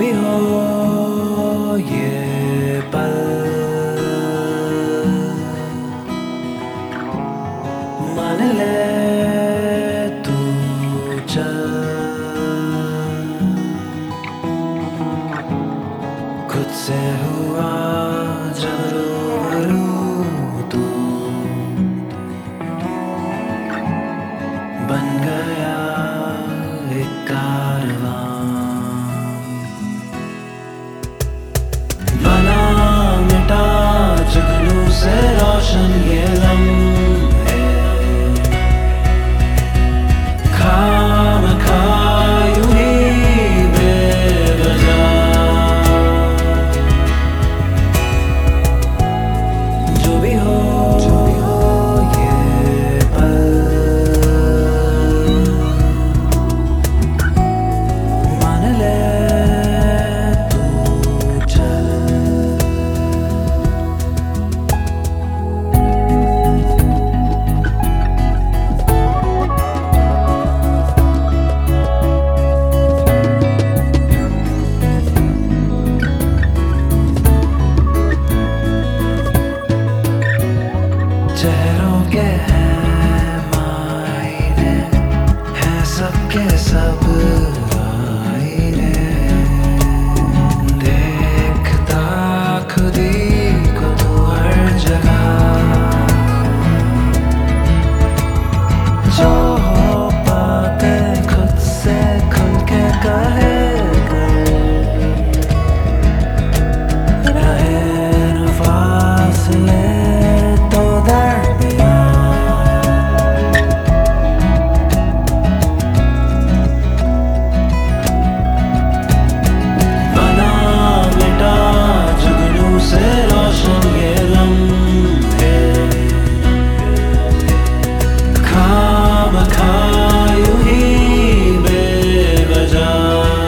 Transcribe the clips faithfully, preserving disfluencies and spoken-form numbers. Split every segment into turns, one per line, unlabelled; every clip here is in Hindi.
भी हो ये पल, मान ले तू चल, खुद से हुआ जब रूबरू तू, बन गया एक कारवां, बना मिटा जुगनू से रोशन ये लम्हे, खामखा यूं ही बेवजह, जो भी हो ये पल, मान ले तू चल। चेहरों के हैं मायने, हैं सबके सब आईने, देखता खुदी को तू हर जगह, जो हो पाते खुद से खुल के कहे कर, रहे न फासले तो दरमियां, बना मिटा जुगनू से रोशन ये लम्हे, खामखा यूं ही बेवजह,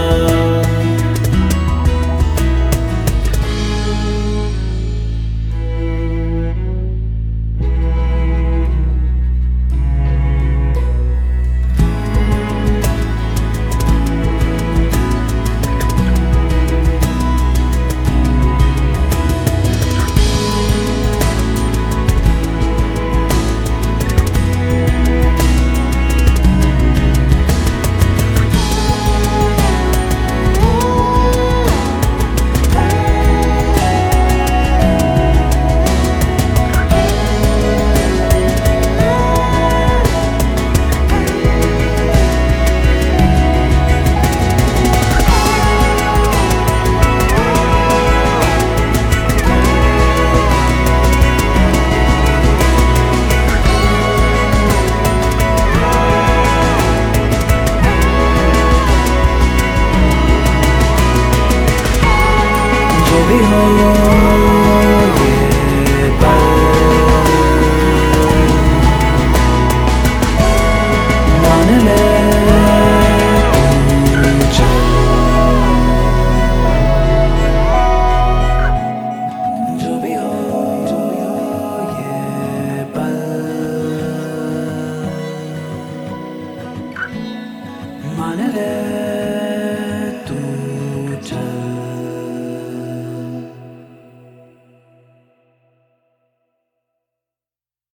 जो भी हो ये पल, मान ले तू चल। जो भी हो ये पल, मान ले